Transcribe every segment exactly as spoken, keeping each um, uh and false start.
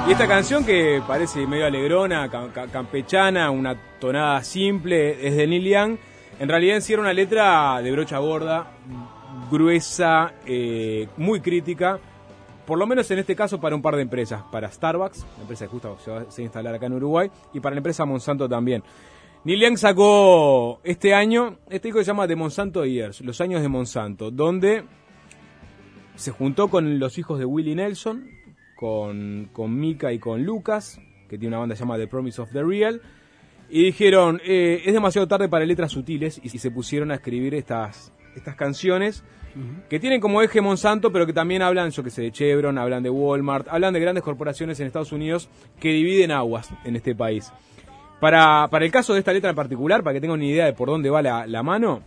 Y esta canción que parece medio alegrona, campechana, una tonada simple, es de Neil Young. En realidad en sí era una letra de brocha gorda, gruesa, eh, muy crítica, por lo menos en este caso para un par de empresas, para Starbucks, la empresa que justo se va a instalar acá en Uruguay, y para la empresa Monsanto también. Neil Young sacó este año, este disco se llama The Monsanto Years, los años de Monsanto, donde se juntó con los hijos de Willie Nelson, con, con Mika y con Lucas, que tiene una banda llamada The Promise of the Real, y dijeron, eh, es demasiado tarde para letras sutiles, y, y se pusieron a escribir estas, estas canciones, uh-huh, que tienen como eje Monsanto, pero que también hablan, yo que sé, de Chevron, hablan de Walmart, hablan de grandes corporaciones en Estados Unidos que dividen aguas en este país. Para, para el caso de esta letra en particular, para que tengan una idea de por dónde va la, la mano,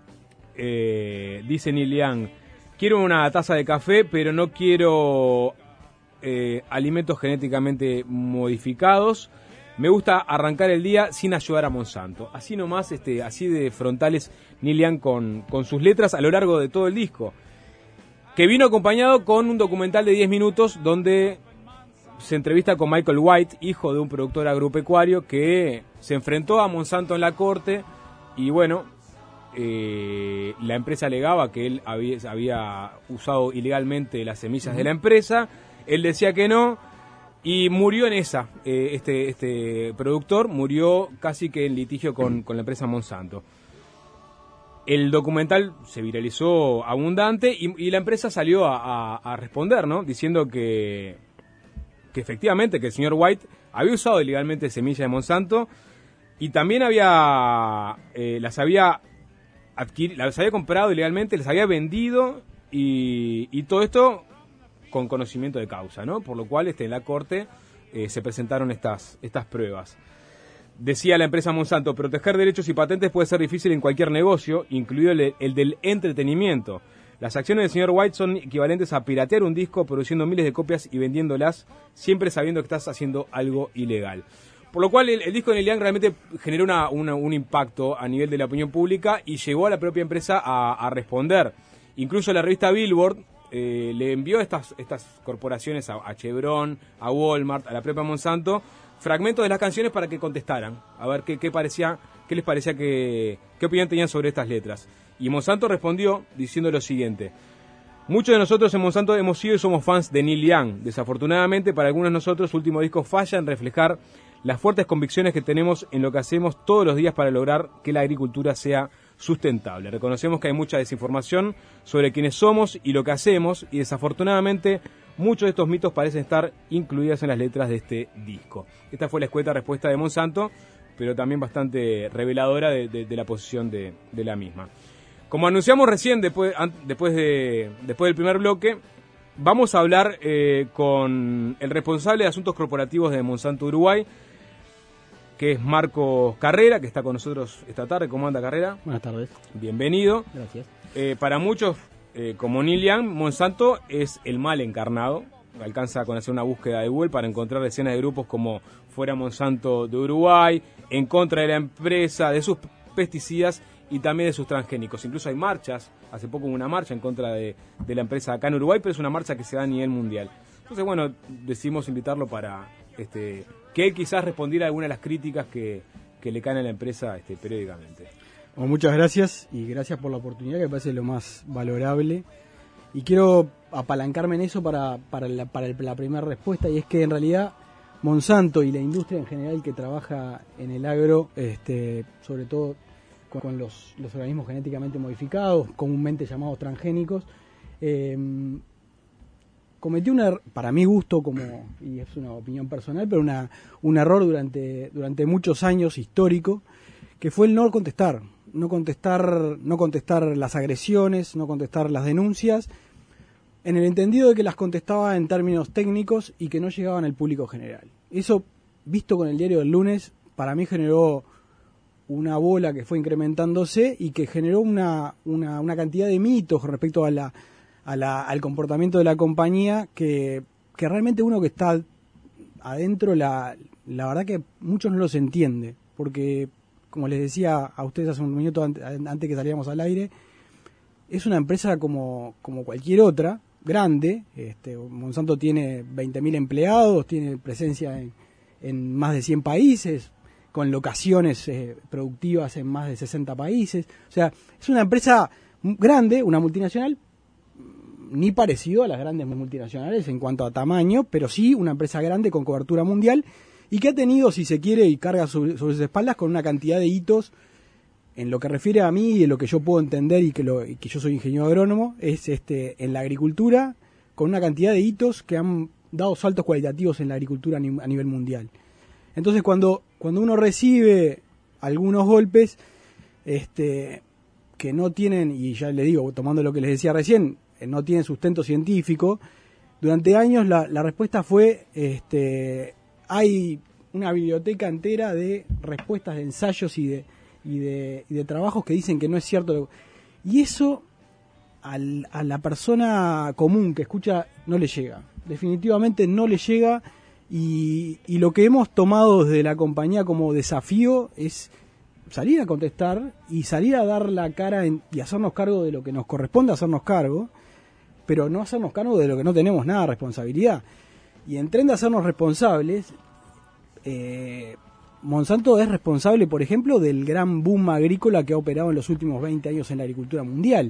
eh, dice Neil Young, quiero una taza de café, pero no quiero eh, alimentos genéticamente modificados. Me gusta arrancar el día sin ayudar a Monsanto. Así nomás, este, así de frontales Neil Young con, con sus letras a lo largo de todo el disco. Que vino acompañado con un documental de diez minutos donde se entrevista con Michael White, hijo de un productor agropecuario que se enfrentó a Monsanto en la corte y bueno, eh, la empresa alegaba que él había, había usado ilegalmente las semillas uh-huh. de la empresa, él decía que no y murió en esa, eh, este, este productor murió casi que en litigio con, con la empresa Monsanto. El documental se viralizó abundante y, y la empresa salió a, a, a responder, ¿no? Diciendo que que efectivamente que el señor White había usado ilegalmente semillas de Monsanto y también había eh, las había adquirido, las había comprado ilegalmente, las había vendido y, y todo esto con conocimiento de causa, ¿no? Por lo cual este, en la corte eh, se presentaron estas, estas pruebas. Decía la empresa Monsanto, proteger derechos y patentes puede ser difícil en cualquier negocio, incluido el, el del entretenimiento. Las acciones del señor White son equivalentes a piratear un disco produciendo miles de copias y vendiéndolas, siempre sabiendo que estás haciendo algo ilegal. Por lo cual el, el disco de Neil Young realmente generó una, una, un impacto a nivel de la opinión pública y llevó a la propia empresa a, a responder. Incluso la revista Billboard eh, le envió a estas, estas corporaciones, a, a Chevron, a Walmart, a la propia Monsanto, fragmentos de las canciones para que contestaran, a ver qué, qué, parecía, qué les parecía, que, qué opinión tenían sobre estas letras. Y Monsanto respondió diciendo lo siguiente: muchos de nosotros en Monsanto hemos sido y somos fans de Neil Young. Desafortunadamente para algunos de nosotros su último disco falla en reflejar las fuertes convicciones que tenemos en lo que hacemos todos los días para lograr que la agricultura sea sustentable. Reconocemos que hay mucha desinformación sobre quiénes somos y lo que hacemos, y desafortunadamente muchos de estos mitos parecen estar incluidos en las letras de este disco. Esta fue la escueta respuesta de Monsanto, pero también bastante reveladora de, de, de la posición de, de la misma. Como anunciamos recién, después, después, de, después del primer bloque, vamos a hablar eh, con el responsable de asuntos corporativos de Monsanto Uruguay, que es Marcos Carrera, que está con nosotros esta tarde. ¿Cómo anda, Carrera? Buenas tardes. Bienvenido. Gracias. Eh, para muchos, eh, como Neil Young, Monsanto es el mal encarnado. Alcanza con hacer una búsqueda de Google para encontrar decenas de grupos como Fuera Monsanto de Uruguay, en contra de la empresa, de sus pesticidas y también de sus transgénicos. Incluso hay marchas, hace poco hubo una marcha en contra de, de la empresa acá en Uruguay, pero es una marcha que se da a nivel mundial. Entonces, bueno, decidimos invitarlo para este, que él quizás respondiera a algunas de las críticas que, que le caen a la empresa este, periódicamente. Bueno, muchas gracias y gracias por la oportunidad, que me parece lo más valorable. Y quiero apalancarme en eso para, para, la, para el, la primera respuesta, y es que en realidad Monsanto y la industria en general que trabaja en el agro, este, sobre todo con, con los, los organismos genéticamente modificados, comúnmente llamados transgénicos, eh, cometió una, para mi gusto, como, y es una opinión personal, pero una, un error durante, durante muchos años histórico, que fue el no contestar, no contestar, no contestar las agresiones, no contestar las denuncias, en el entendido de que las contestaba en términos técnicos y que no llegaban al público general. Eso, visto con el diario del lunes, para mí generó una bola que fue incrementándose y que generó una, una, una cantidad de mitos respecto a la, a la, al comportamiento de la compañía que, que realmente uno que está adentro, la, la verdad que muchos no los entiende, porque, como les decía a ustedes hace un minuto antes, antes que salíamos al aire, es una empresa como, como cualquier otra, grande. Este, Monsanto tiene veinte mil empleados, tiene presencia en, en más de cien países, con locaciones eh, productivas en más de sesenta países. O sea, es una empresa grande, una multinacional, ni parecido a las grandes multinacionales en cuanto a tamaño, pero sí una empresa grande con cobertura mundial y que ha tenido, si se quiere, y carga sobre, sobre sus espaldas con una cantidad de hitos. En lo que refiere a mí y en lo que yo puedo entender y que, lo, y que yo soy ingeniero agrónomo, es este en la agricultura, con una cantidad de hitos que han dado saltos cualitativos en la agricultura a nivel mundial. Entonces, cuando, cuando uno recibe algunos golpes este, que no tienen, y ya le digo, tomando lo que les decía recién, no tienen sustento científico, durante años la, la respuesta fue, este, hay una biblioteca entera de respuestas de ensayos y de Y de, y de trabajos que dicen que no es cierto. Y eso al, a la persona común que escucha no le llega. Definitivamente no le llega. Y, y lo que hemos tomado desde la compañía como desafío es salir a contestar y salir a dar la cara en, y hacernos cargo de lo que nos corresponde hacernos cargo, pero no hacernos cargo de lo que no tenemos nada de responsabilidad. Y en tren de hacernos responsables, eh, Monsanto es responsable, por ejemplo, del gran boom agrícola que ha operado en los últimos veinte años en la agricultura mundial.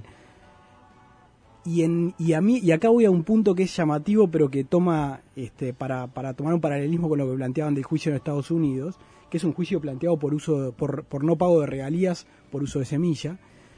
Y en y a mí y acá voy a un punto que es llamativo, pero que toma este para para tomar un paralelismo con lo que planteaban del juicio en Estados Unidos, que es un juicio planteado por uso por por no pago de regalías por uso de semilla.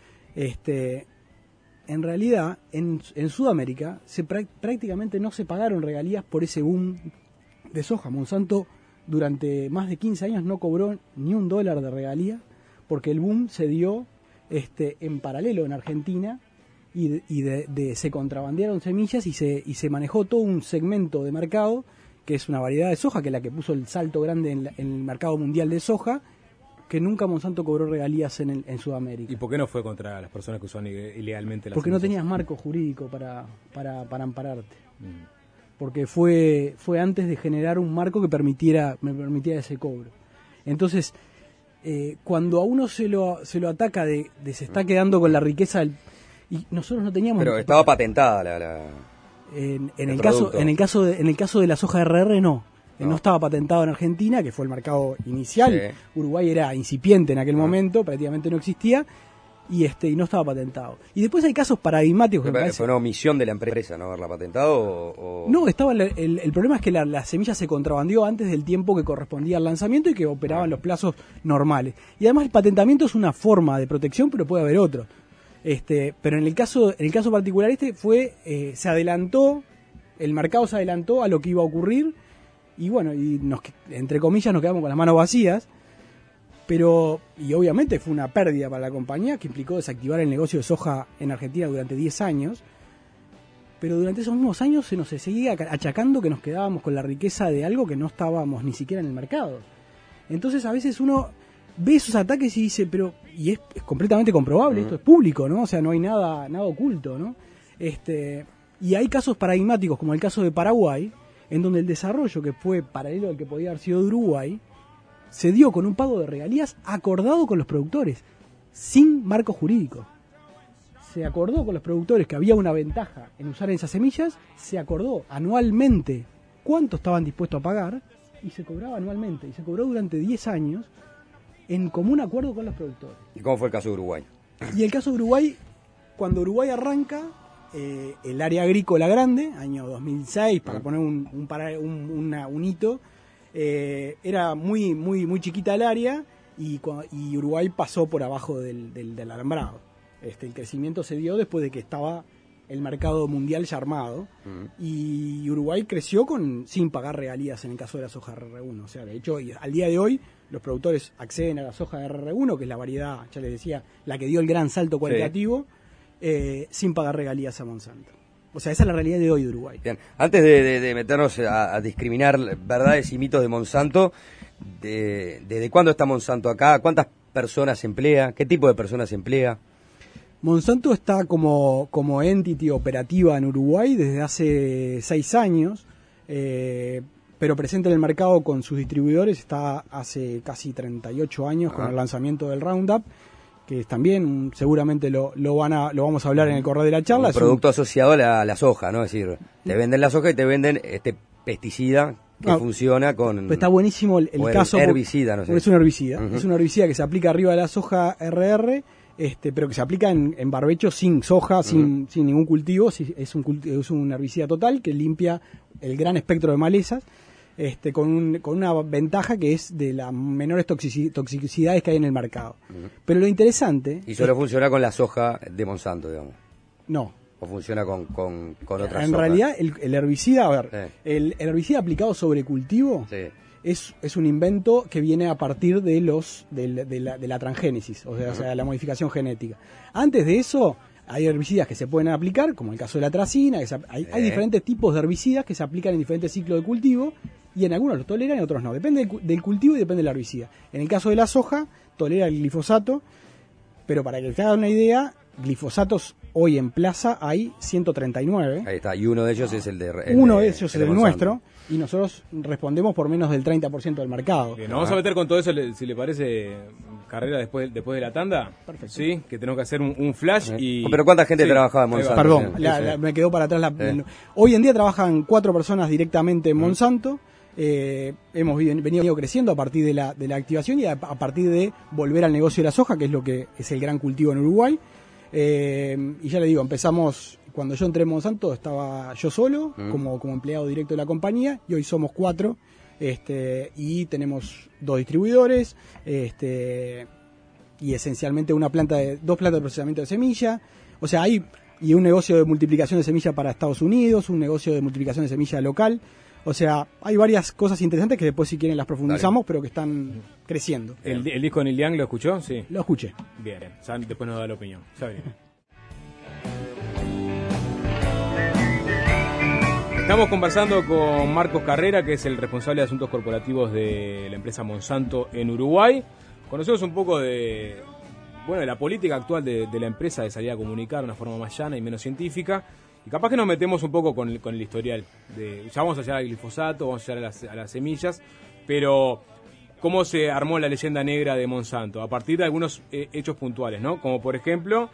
Este en realidad en en Sudamérica se prácticamente no se pagaron regalías por ese boom de soja. Monsanto durante más de quince años no cobró ni un dólar de regalía porque el boom se dio este, en paralelo en Argentina y, de, y de, de, se contrabandearon semillas y se, y se manejó todo un segmento de mercado que es una variedad de soja, que es la que puso el salto grande en, la, en el mercado mundial de soja, que nunca Monsanto cobró regalías en, el, en Sudamérica. ¿Y por qué no fue contra las personas que usaban ilegalmente las Porque semillas? No tenías marco jurídico para, para, para ampararte. Mm. Porque fue fue antes de generar un marco que permitiera me permitiera ese cobro. Entonces, eh, cuando a uno se lo se lo ataca de, de se está quedando con la riqueza del, y nosotros no teníamos. Pero estaba patentada la, la en, en el, el caso en el caso de, en el caso de la soja R R no. No. no estaba patentado en Argentina, que fue el mercado inicial. Sí. Uruguay era incipiente en aquel no. momento, prácticamente no existía. Y este y no estaba patentado. Y después hay casos paradigmáticos que ¿Fue, parece... ¿Fue una omisión de la empresa no haberla patentado? O, o... No, estaba el, el, el problema es que la, la semilla se contrabandeó antes del tiempo que correspondía al lanzamiento y que operaban ah. los plazos normales. Y además el patentamiento es una forma de protección, pero puede haber otro. Este, pero en el caso en el caso particular este fue eh, se adelantó, el mercado se adelantó a lo que iba a ocurrir y bueno, y nos, entre comillas nos quedamos con las manos vacías. Pero, y obviamente fue una pérdida para la compañía que implicó desactivar el negocio de soja en Argentina durante diez años, pero durante esos mismos años se nos seguía achacando que nos quedábamos con la riqueza de algo que no estábamos ni siquiera en el mercado. Entonces a veces uno ve esos ataques y dice, pero, y es, es completamente comprobable, uh-huh. esto es público, ¿no? O sea, no hay nada, nada oculto, ¿no? Este, y hay casos paradigmáticos, como el caso de Paraguay, en donde el desarrollo que fue paralelo al que podía haber sido de Uruguay, se dio con un pago de regalías acordado con los productores, sin marco jurídico. Se acordó con los productores que había una ventaja en usar esas semillas, se acordó anualmente cuánto estaban dispuestos a pagar y se cobraba anualmente. Y se cobró durante diez años en común acuerdo con los productores. ¿Y cómo fue el caso de Uruguay? Y el caso de Uruguay, cuando Uruguay arranca, eh, el área agrícola grande, año dos mil seis, para poner un, un, para, un, una, un hito, Eh, era muy muy muy chiquita el área y, y Uruguay pasó por abajo del, del, del alambrado. Este, el crecimiento se dio después de que estaba el mercado mundial ya armado uh-huh. y Uruguay creció con sin pagar regalías en el caso de la soja R R uno. O sea, de hecho, al día de hoy los productores acceden a la soja R R uno, que es la variedad, ya les decía, la que dio el gran salto cualitativo, sí. eh, sin pagar regalías a Monsanto. O sea, esa es la realidad de hoy de Uruguay. Bien, antes de, de, de meternos a, a discriminar verdades y mitos de Monsanto, ¿desde de, de cuándo está Monsanto acá? ¿Cuántas personas emplea? ¿Qué tipo de personas emplea? Monsanto está como, como entity operativa en Uruguay desde hace seis años, eh, pero presente en el mercado con sus distribuidores está hace casi treinta y ocho años ah. con el lanzamiento del Roundup, que también seguramente lo, lo van a lo vamos a hablar en el correo de la charla. Un producto un... asociado a la, a la soja, ¿no? Es decir, te venden la soja y te venden este pesticida que no, funciona con... Está buenísimo el, el caso... herbicida, no sé. Es un herbicida. Uh-huh. Es un herbicida que se aplica arriba de la soja R R, este, pero que se aplica en, en barbecho sin soja, uh-huh. sin, sin ningún cultivo. Es un, es un herbicida total que limpia el gran espectro de malezas. Este, con, un, con una ventaja que es de las menores toxici- toxicidades que hay en el mercado. Uh-huh. Pero lo interesante... Y solo es, funciona con la soja de Monsanto, digamos. No. ¿O funciona con, con, con otras En sojas? realidad, el, el herbicida, a ver, sí. el, el herbicida aplicado sobre cultivo sí. es, es un invento que viene a partir de los de, la, de, la, de la transgénesis, o sea, uh-huh. o sea, la modificación genética. Antes de eso... Hay herbicidas que se pueden aplicar, como el caso de la tracina, que se, hay, eh. hay diferentes tipos de herbicidas que se aplican en diferentes ciclos de cultivo y en algunos los toleran y en otros no. Depende del, del cultivo y depende del herbicida. En el caso de la soja, tolera el glifosato, pero para que te hagan una idea, glifosatos hoy en plaza hay ciento treinta y nueve. Ahí está, y uno de ellos es el de... El uno de, de ellos es el, el, el nuestro, y nosotros respondemos por menos del treinta por ciento del mercado. Bien, nos vamos a meter con todo eso, si le parece, Carrera, después después de la tanda. Perfecto. Sí, que tenemos que hacer un, un flash y... Pero ¿cuánta gente sí, trabajaba en Monsanto? Perdón, la, la, me quedó para atrás la... Eh. Hoy en día trabajan cuatro personas directamente en Monsanto. Eh, hemos venido creciendo a partir de la, de la activación y a, a partir de volver al negocio de la soja, que es lo que es el gran cultivo en Uruguay. Eh, y ya le digo, empezamos, cuando yo entré en Monsanto estaba yo solo, mm. como, como empleado directo de la compañía, y hoy somos cuatro, este, y tenemos dos distribuidores, este, y esencialmente una planta de, dos plantas de procesamiento de semilla, o sea, hay, y un negocio de multiplicación de semilla para Estados Unidos, un negocio de multiplicación de semilla local. O sea, hay varias cosas interesantes que después si quieren las profundizamos, Dale. pero que están creciendo. ¿El, el disco de Neil Young lo escuchó? Sí. Lo escuché. Bien, ya después nos da la opinión. Ya bien. Estamos conversando con Marcos Carrera, que es el responsable de asuntos corporativos de la empresa Monsanto en Uruguay. Conocemos un poco de, bueno, de la política actual de, de la empresa de salir a comunicar de una forma más llana y menos científica. Y capaz que nos metemos un poco con el, con el historial. De, ya vamos a llegar al glifosato, vamos a llegar a las, a las semillas, pero ¿cómo se armó la leyenda negra de Monsanto? A partir de algunos eh, hechos puntuales, ¿no? Como por ejemplo,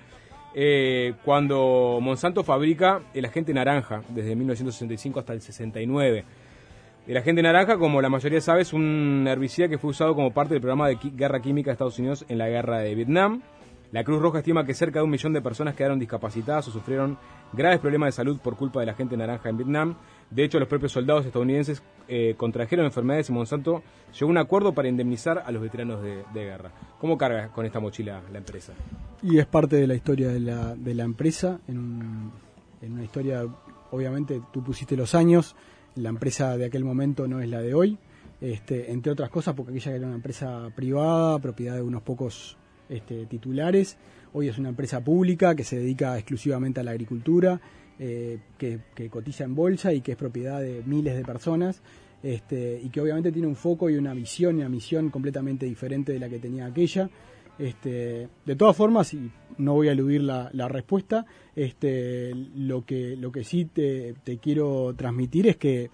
eh, cuando Monsanto fabrica el agente naranja, desde mil novecientos sesenta y cinco hasta el sesenta y nueve. El agente naranja, como la mayoría sabe, es un herbicida que fue usado como parte del programa de guerra química de Estados Unidos en la guerra de Vietnam. La Cruz Roja estima que cerca de un millón de personas quedaron discapacitadas o sufrieron graves problemas de salud por culpa del agente naranja en Vietnam. De hecho, los propios soldados estadounidenses eh, contrajeron enfermedades y Monsanto llegó a un acuerdo para indemnizar a los veteranos de, de guerra. ¿Cómo carga con esta mochila la empresa? Y es parte de la historia de la, de la empresa. En, un, en una historia, obviamente, tú pusiste los años. La empresa de aquel momento no es la de hoy. Este, entre otras cosas, porque aquella era una empresa privada, propiedad de unos pocos... Este, titulares. Hoy es una empresa pública que se dedica exclusivamente a la agricultura, eh, que, que cotiza en bolsa y que es propiedad de miles de personas, este, y que obviamente tiene un foco y una visión y una misión completamente diferente de la que tenía aquella. Este, de todas formas, y no voy a eludir la, la respuesta, este, lo que lo que sí te, te quiero transmitir es que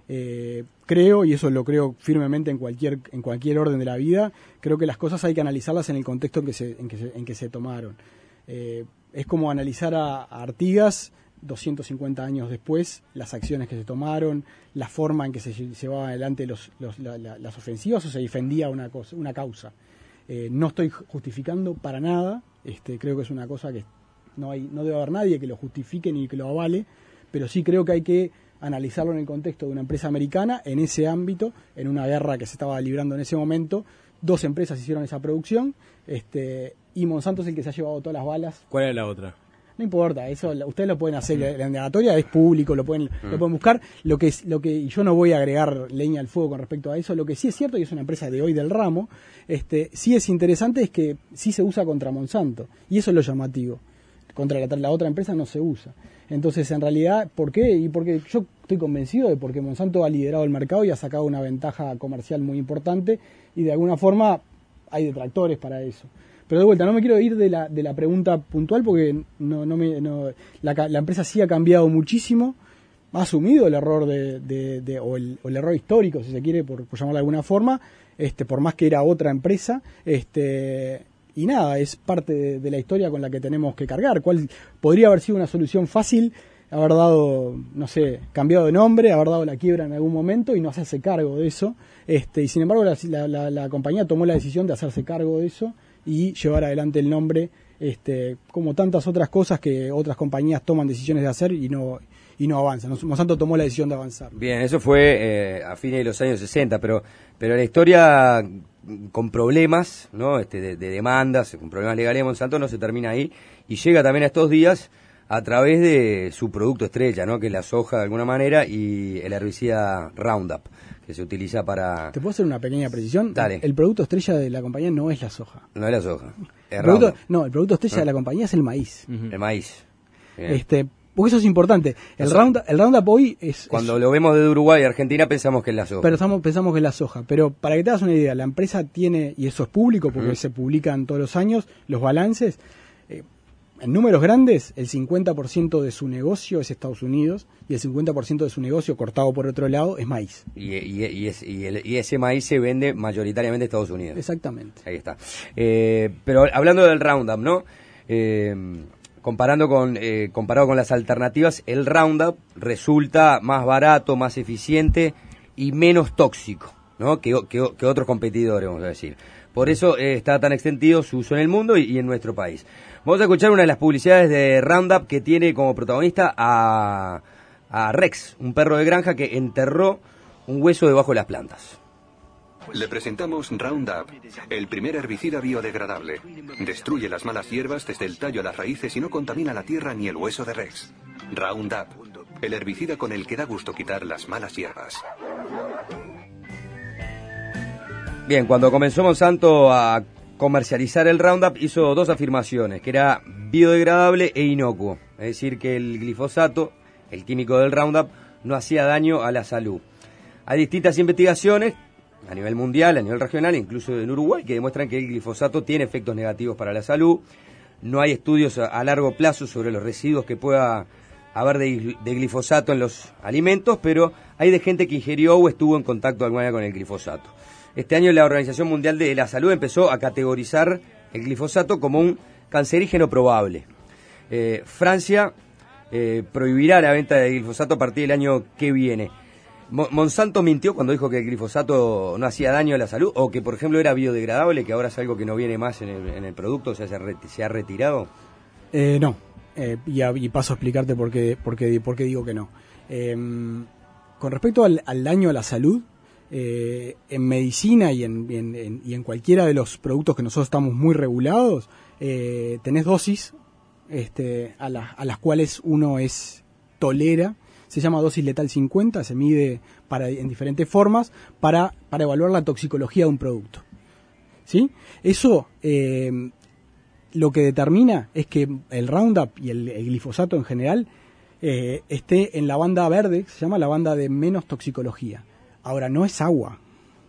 Eh, creo, y eso lo creo firmemente en cualquier en cualquier orden de la vida, creo que las cosas hay que analizarlas en el contexto en que se, en que se, en que se tomaron. Eh, es como analizar a, a Artigas doscientos cincuenta años después, las acciones que se tomaron, la forma en que se llevaban adelante los, los, la, la, las ofensivas o se defendía una, cosa, una causa. Eh, no estoy justificando para nada, este, creo que es una cosa que no, hay, no debe haber nadie que lo justifique ni que lo avale, pero sí creo que hay que analizarlo en el contexto de una empresa americana, en ese ámbito, en una guerra que se estaba librando en ese momento. Dos empresas hicieron esa producción, este, y Monsanto es el que se ha llevado todas las balas. ¿Cuál es la otra? No importa, eso ustedes lo pueden hacer, mm. la indagatoria es público, lo pueden, mm. lo pueden buscar. Lo que, lo que y yo no voy a agregar leña al fuego con respecto a eso. Lo que sí es cierto, y es una empresa de hoy del ramo, este, sí es interesante, es que sí se usa contra Monsanto, y eso es lo llamativo. Contra la, la otra empresa no se usa. Entonces, en realidad, ¿por qué? Y porque yo estoy convencido de porque Monsanto ha liderado el mercado y ha sacado una ventaja comercial muy importante, y de alguna forma hay detractores para eso. Pero de vuelta, no me quiero ir de la, de la pregunta puntual porque no, no me, no, la, la empresa sí ha cambiado muchísimo, ha asumido el error de, de, de o, el, o el error histórico, si se quiere, por, por llamarlo de alguna forma, este, por más que era otra empresa, este, y nada, es parte de, de la historia con la que tenemos que cargar. ¿Cuál podría haber sido una solución fácil? Haber dado, no sé, cambiado de nombre, haber dado la quiebra en algún momento y no hacerse cargo de eso. Este, y sin embargo la, la, la, la compañía tomó la decisión de hacerse cargo de eso y llevar adelante el nombre, este, como tantas otras cosas que otras compañías toman decisiones de hacer y no y no avanzan. Monsanto tomó la decisión de avanzar. Bien, eso fue eh, a fines de los años sesenta, pero pero la historia con problemas, ¿no? Este, de, de demandas, con problemas legales de Monsanto no se termina ahí y llega también a estos días a través de su producto estrella, ¿no? Que es la soja de alguna manera y el herbicida Roundup, que se utiliza para... ¿Te puedo hacer una pequeña precisión? Dale. El producto estrella de la compañía no es la soja. No es la soja, es El producto, Roundup. no, el producto estrella ¿No? de la compañía es el maíz. Uh-huh. El maíz. Bien. Este, porque eso es importante. El, Eso, Roundup, el Roundup hoy es... Cuando es, lo vemos de Uruguay y Argentina pensamos que es la soja. Pero estamos, pensamos que es la soja. Pero para que te hagas una idea, la empresa tiene, y eso es público porque uh-huh. se publican todos los años, los balances... Eh, en números grandes, el cincuenta por ciento de su negocio es Estados Unidos y el cincuenta por ciento de su negocio, cortado por otro lado, es maíz. Y, y, y, es, y, el, y ese maíz se vende mayoritariamente en Estados Unidos. Exactamente. Ahí está. Eh, pero hablando del Roundup, ¿no? Eh, comparando con, eh, comparado con las alternativas, el Roundup resulta más barato, más eficiente y menos tóxico, ¿no? Que, que, que otros competidores, vamos a decir. Por eso eh, está tan extendido su uso en el mundo y, y en nuestro país. Vamos a escuchar una de las publicidades de Roundup que tiene como protagonista a, a Rex, un perro de granja que enterró un hueso debajo de las plantas. Le presentamos Roundup, el primer herbicida biodegradable. Destruye las malas hierbas desde el tallo a las raíces y no contamina la tierra ni el hueso de Rex. Roundup, el herbicida con el que da gusto quitar las malas hierbas. Bien, cuando comenzó Monsanto a comercializar el Roundup hizo dos afirmaciones, que era biodegradable e inocuo. Es decir, que el glifosato, el químico del Roundup, no hacía daño a la salud. Hay distintas investigaciones a nivel mundial, a nivel regional, incluso en Uruguay, que demuestran que el glifosato tiene efectos negativos para la salud. No hay estudios a, a largo plazo sobre los residuos que pueda haber de, de glifosato en los alimentos, pero hay de gente que ingirió o estuvo en contacto alguna vez con el glifosato. Este año la Organización Mundial de la Salud empezó a categorizar el glifosato como un cancerígeno probable. Eh, Francia eh, prohibirá la venta de glifosato a partir del año que viene. Mo- ¿Monsanto mintió cuando dijo que el glifosato no hacía daño a la salud? ¿O que, por ejemplo, era biodegradable, que ahora es algo que no viene más en el, en el producto, o sea, se, re- se ha retirado? Eh, no, eh, y, a, y paso a explicarte por qué, por qué, por qué digo que no. Eh, con respecto al, al daño a la salud, Eh, en medicina y en, en, en, y en cualquiera de los productos que nosotros estamos muy regulados, eh, tenés dosis este, a, la, a las cuales uno es tolera. Se llama dosis letal cincuenta, se mide para, en diferentes formas para, para evaluar la toxicología de un producto. ¿Sí? Eso eh, lo que determina es que el Roundup y el, el glifosato en general eh, esté en la banda verde, que se llama la banda de menos toxicología. Ahora, no es agua,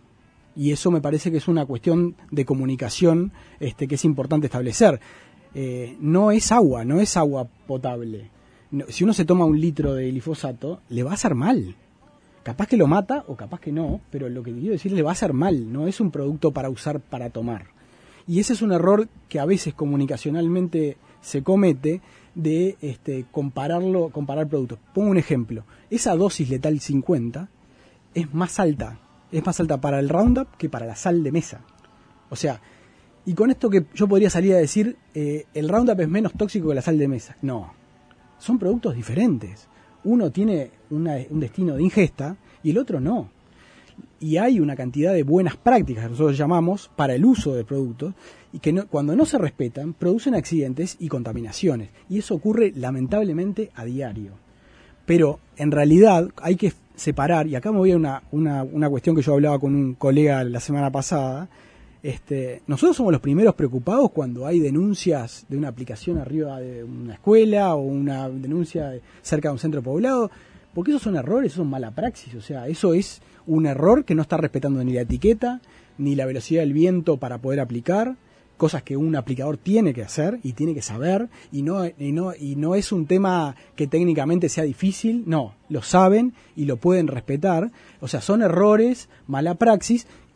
y eso me parece que es una cuestión de comunicación este, que es importante establecer. Eh, no es agua, no es agua potable. No, si uno se toma un litro de glifosato, le va a hacer mal. Capaz que lo mata o capaz que no, pero lo que quiero decir, le va a hacer mal. No es un producto para usar para tomar. Y ese es un error que a veces comunicacionalmente se comete de este, compararlo, comparar productos. Pongo un ejemplo. Esa dosis letal cincuenta es más alta, es más alta para el Roundup que para la sal de mesa. O sea, y con esto que yo podría salir a decir, eh, el Roundup es menos tóxico que la sal de mesa. No, son productos diferentes. Uno tiene una, un destino de ingesta y el otro no. Y hay una cantidad de buenas prácticas que nosotros llamamos para el uso de productos y que no, cuando no se respetan producen accidentes y contaminaciones. Y eso ocurre lamentablemente a diario. Pero en realidad hay que separar, y acá me voy a una, una, una cuestión que yo hablaba con un colega la semana pasada. Este, nosotros somos los primeros preocupados cuando hay denuncias de una aplicación arriba de una escuela o una denuncia de, cerca de un centro poblado, porque esos son errores, esos son mala praxis, o sea, eso es un error que no está respetando ni la etiqueta, ni la velocidad del viento para poder aplicar, cosas que un aplicador tiene que hacer y tiene que saber, y no, y no, y no es un tema que técnicamente sea difícil, no, lo saben y lo pueden respetar, o sea, son errores, mala praxis,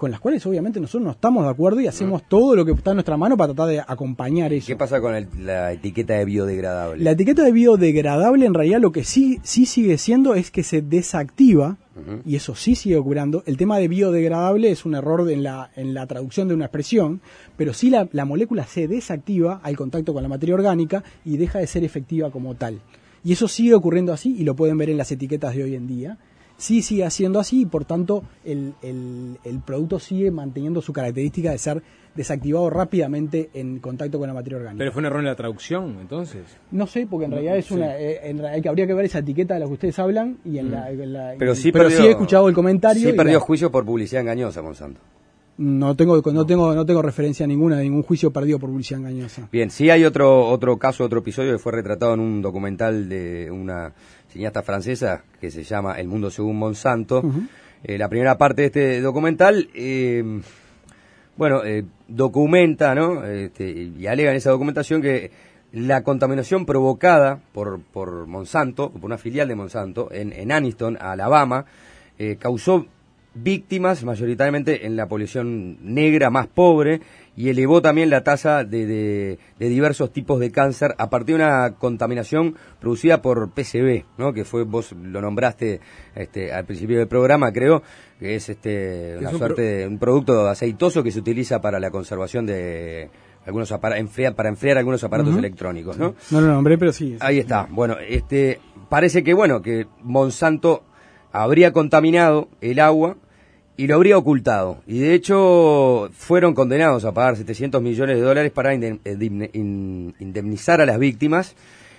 con las cuales obviamente nosotros no estamos de acuerdo y hacemos todo lo que está en nuestra mano para tratar de acompañar eso. ¿Qué pasa con el, la etiqueta de biodegradable? La etiqueta de biodegradable en realidad lo que sí, sí sigue siendo es que se desactiva, uh-huh. y eso sí sigue ocurriendo. El tema de biodegradable es un error en la, en la traducción de una expresión, pero sí la, la molécula se desactiva al contacto con la materia orgánica y deja de ser efectiva como tal. Y eso sigue ocurriendo así y lo pueden ver en las etiquetas de hoy en día. Sí sigue siendo así y por tanto el, el, el producto sigue manteniendo su característica de ser desactivado rápidamente en contacto con la materia orgánica. ¿Pero fue un error en la traducción, entonces? No sé, porque en realidad es sí. una eh, en realidad, habría que ver esa etiqueta de la que ustedes hablan y en mm. la, en la pero sí, pero perdió, sí he escuchado el comentario. Sí perdió la, juicio por publicidad engañosa, Monsanto. No tengo no tengo no tengo referencia ninguna de ningún juicio perdido por publicidad engañosa. Bien, sí hay otro otro caso, otro episodio que fue retratado en un documental de una cineasta francesa que se llama El mundo según Monsanto. Uh-huh. Eh, la primera parte de este documental, eh, bueno, eh, documenta, ¿no? Este, y alega en esa documentación que la contaminación provocada por por Monsanto, por una filial de Monsanto en, en Anniston, Alabama, eh, causó víctimas mayoritariamente en la población negra más pobre y elevó también la tasa de, de, de diversos tipos de cáncer a partir de una contaminación producida por P C B, ¿no? Que fue, vos lo nombraste este, al principio del programa, creo, que es este una es un suerte pro... de un producto aceitoso que se utiliza para la conservación de algunos aparatos, enfriar, para enfriar algunos aparatos uh-huh. electrónicos, ¿no? No lo nombré, pero sí. Ahí está. Bueno, este parece que bueno, que Monsanto habría contaminado el agua y lo habría ocultado. Y de hecho fueron condenados a pagar setecientos millones de dólares para indemnizar a las víctimas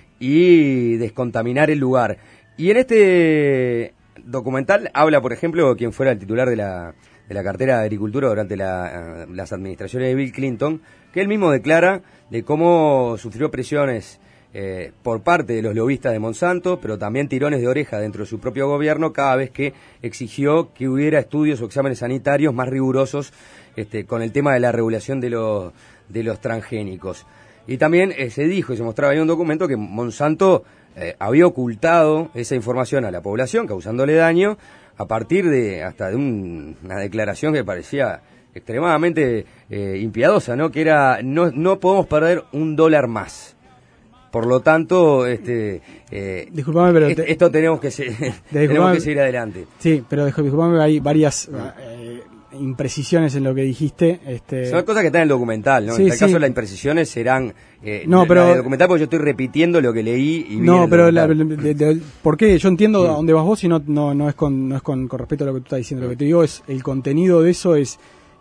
y descontaminar el lugar. Y en este documental habla, por ejemplo, quien fuera el titular de la, de la cartera de Agricultura durante la, las administraciones de Bill Clinton, que él mismo declara de cómo sufrió presiones Eh, por parte de los lobistas de Monsanto, pero también tirones de oreja dentro de su propio gobierno cada vez que exigió que hubiera estudios o exámenes sanitarios más rigurosos este, con el tema de la regulación de los, de los transgénicos. Y también eh, se dijo y se mostraba en un documento que Monsanto eh, había ocultado esa información a la población, causándole daño, a partir de hasta de un, una declaración que parecía extremadamente eh, impiedosa, ¿no? Que era, no, no podemos perder un dólar más. Por lo tanto, este, eh, disculpame, pero te, esto tenemos que, se, tenemos que seguir adelante. Sí, pero disculpame, hay varias eh, imprecisiones en lo que dijiste. Este... Son cosas que están en el documental, ¿no? Sí, en este sí. caso las imprecisiones serán eh, no, pero, en el documental, porque yo estoy repitiendo lo que leí y vi. No, en el pero la, de, de, ¿por qué? Yo entiendo sí. a dónde vas vos y no, no, no es con, no es con, con respecto a lo que tú estás diciendo. Lo que te digo es el contenido de eso es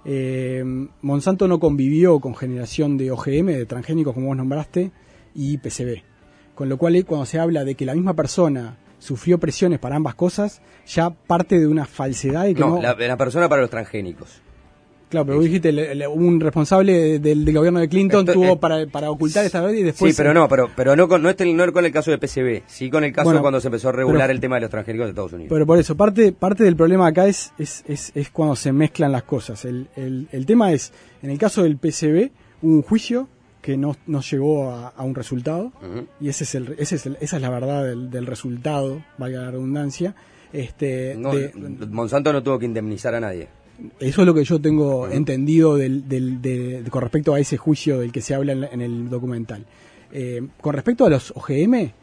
eh, Monsanto no convivió con generación de O G M, de transgénicos como vos nombraste, y P C B. Con lo cual, cuando se habla de que la misma persona sufrió presiones para ambas cosas, ya parte de una falsedad de que no... No, la, la persona para los transgénicos. Claro, pero vos dijiste, le, le, un responsable del, del gobierno de Clinton Esto, tuvo eh, para, para ocultar esta verdad y después... Sí, pero se... no, pero, pero no, con, no, este, no con el caso de P C B, sí con el caso bueno, cuando se empezó a regular pero, el tema de los transgénicos de Estados Unidos. Pero por eso, parte parte del problema acá es es, es, es cuando se mezclan las cosas. El, el, el tema es, en el caso del P C B, hubo un juicio que no, no llegó a, a un resultado, uh-huh. y ese es el, ese es el, esa es la verdad del, del resultado, valga la redundancia. Este, no, de, Monsanto no tuvo que indemnizar a nadie. Eso es lo que yo tengo uh-huh. entendido del, del, de, de, con respecto a ese juicio del que se habla en, en el documental. Eh, con respecto a los O G M,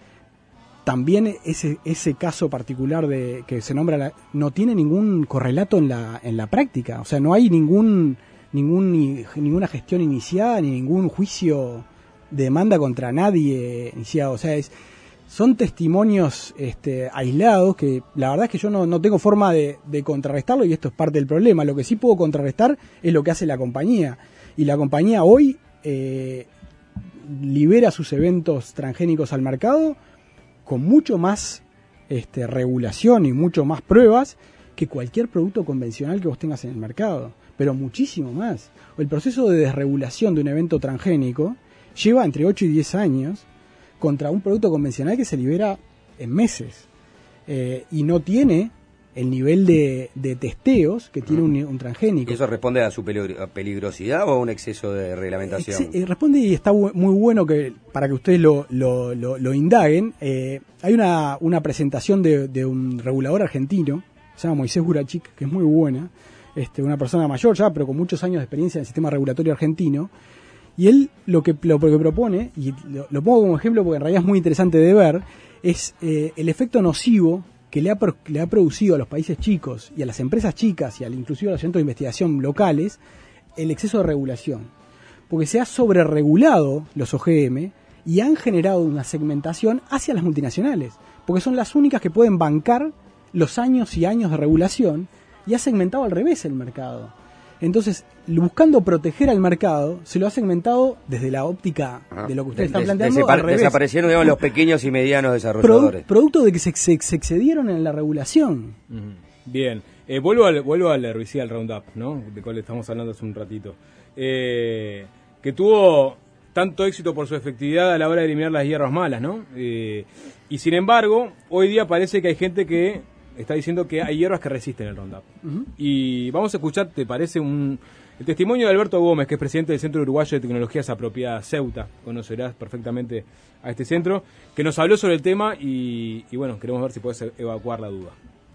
también ese ese caso particular de que se nombra la, no tiene ningún correlato en la en la práctica, o sea, no hay ningún ningún ni, ninguna gestión iniciada ni ningún juicio de demanda contra nadie iniciado, o sea, es son testimonios este, aislados que la verdad es que yo no, no tengo forma de, de contrarrestarlo y esto es parte del problema. Lo que sí puedo contrarrestar es lo que hace la compañía, y la compañía hoy eh, libera sus eventos transgénicos al mercado con mucho más este, regulación y mucho más pruebas que cualquier producto convencional que vos tengas en el mercado, pero muchísimo más. El proceso de desregulación de un evento transgénico lleva entre ocho y diez años contra un producto convencional que se libera en meses, eh, y no tiene el nivel de, de testeos que tiene un, un transgénico. ¿Y eso responde a su peligrosidad o a un exceso de reglamentación? Ex- eh, responde, y está bu- muy bueno que para que ustedes lo, lo, lo, lo indaguen. Eh, hay una, una presentación de, de un regulador argentino, se llama Moisés Gurachik, que es muy buena, este, una persona mayor ya, pero con muchos años de experiencia en el sistema regulatorio argentino, y él lo que, lo que propone, y lo, lo pongo como ejemplo porque en realidad es muy interesante de ver, es eh, el efecto nocivo que le ha, le ha producido a los países chicos y a las empresas chicas y al, inclusive a los centros de investigación locales el exceso de regulación. Porque se ha sobreregulado los O G M y han generado una segmentación hacia las multinacionales, porque son las únicas que pueden bancar los años y años de regulación, y ha segmentado al revés el mercado. Entonces, buscando proteger al mercado, se lo ha segmentado desde la óptica Ajá. de lo que ustedes Des, están planteando. Desapar- al revés. Desaparecieron, digamos, los pequeños y medianos desarrolladores. Produ- producto de que se, se, se excedieron en la regulación. Uh-huh. Bien. Eh, vuelvo, al, vuelvo al herbicida, al Roundup, ¿no? De cual estamos hablando hace un ratito. Eh, que tuvo tanto éxito por su efectividad a la hora de eliminar las hierbas malas, ¿no? Eh, y sin embargo, hoy día parece que hay gente que está diciendo que hay hierbas que resisten el Roundup. Uh-huh. Y vamos a escuchar, ¿te parece? un el testimonio de Alberto Gómez, que es presidente del Centro Uruguayo de Tecnologías Apropiadas, Ceuta. Conocerás perfectamente a este centro, que nos habló sobre el tema y, y bueno, queremos ver si puedes evacuar la duda.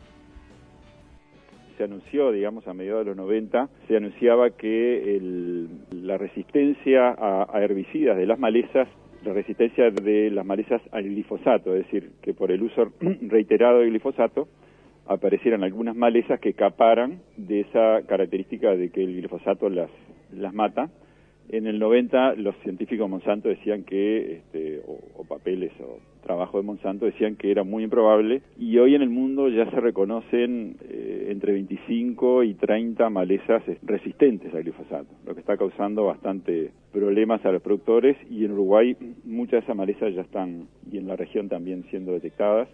Se anunció, digamos, a mediados de los noventa, se anunciaba que el, la resistencia a, a herbicidas de las malezas, la resistencia de las malezas al glifosato, es decir, que por el uso reiterado de glifosato aparecieran algunas malezas que escaparan de esa característica de que el glifosato las, las mata. En el noventa los científicos de Monsanto decían que, este, o, o papeles o trabajo de Monsanto decían que era muy improbable, y hoy en el mundo ya se reconocen eh, entre veinticinco y treinta malezas resistentes al glifosato, lo que está causando bastante problemas a los productores, y en Uruguay muchas de esas malezas ya están, y en la región también, siendo detectadas.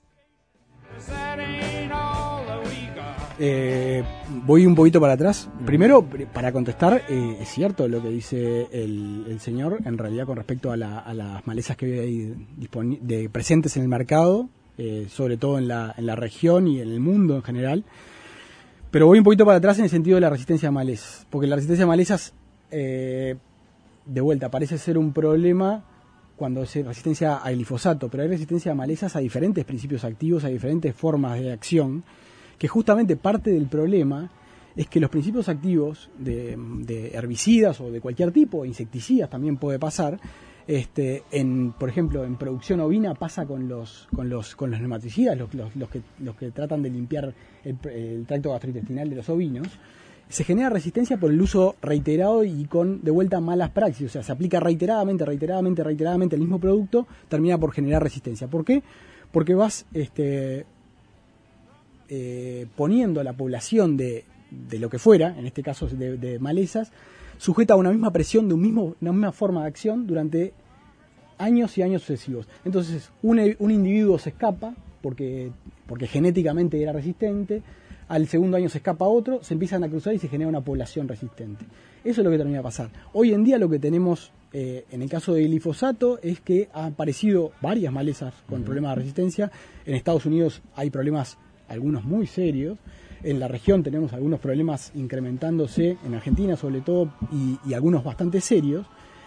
Eh, voy un poquito para atrás. Primero, para contestar, eh, es cierto lo que dice el, el señor, en realidad con respecto a, la, a las malezas que hay dispon- de, presentes en el mercado, eh, sobre todo en la, en la región y en el mundo en general. Pero voy un poquito para atrás en el sentido de la resistencia a malezas, porque la resistencia a malezas, eh, de vuelta, parece ser un problema cuando es resistencia a glifosato, pero hay resistencia a malezas a diferentes principios activos, a diferentes formas de acción, que justamente parte del problema es que los principios activos de, de herbicidas o de cualquier tipo, insecticidas también puede pasar, este, en, por ejemplo, en producción ovina pasa con los con los con los nematicidas, los, los, los que los que tratan de limpiar el, el tracto gastrointestinal de los ovinos. Se genera resistencia por el uso reiterado y con, de vuelta, malas praxis. O sea, se aplica reiteradamente, reiteradamente, reiteradamente el mismo producto, termina por generar resistencia. ¿Por qué? Porque vas este, eh, poniendo a la población de, de lo que fuera, en este caso de, de malezas, sujeta a una misma presión, de un mismo, una misma forma de acción durante años y años sucesivos. Entonces, un, un individuo se escapa porque, porque genéticamente era resistente. Al segundo año se escapa otro, se empiezan a cruzar y se genera una población resistente. Eso es lo que termina de pasar. Hoy en día lo que tenemos eh, en el caso del glifosato es que han aparecido varias malezas con uh-huh. problemas de resistencia. En Estados Unidos hay problemas, algunos muy serios. En la región tenemos algunos problemas incrementándose, en Argentina sobre todo, y, y algunos bastante serios.